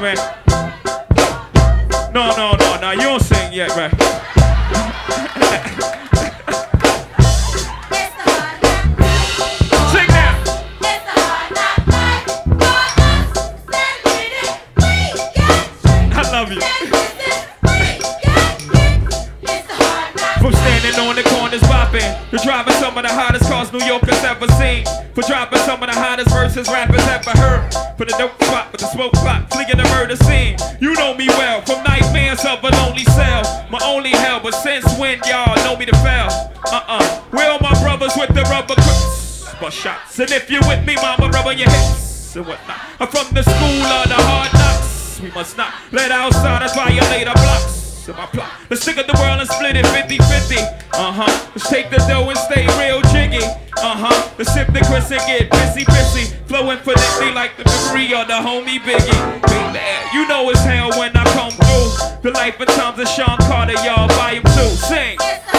man. No, you don't sing yet, man. Sing now. I love you. From standing on the corners bopping, to driving some of the hottest cars New Yorkers ever seen, for dropping some of the hottest verses rappers ever heard, for the dope spot with the smoke pot, fleeing the murder scene. You know me well, from nightmares of a lonely cell, my only hell, but since when y'all know me to fail? Where all my brothers with the rubber grips, bust shots, and if you with me, mama, rubber your hips and whatnot. I'm from the school of the hard knocks. We must not let outsiders violate our blocks. My plot. Let's stick at the world and split it 50-50. Let's take the dough and stay real jiggy. Let's sip the Chris and get busy. Flowing phonetically like the memory of the homie Biggie. Baby, you know it's hell when I come through. The life and times of Sean Carter, y'all, volume 2. Sing.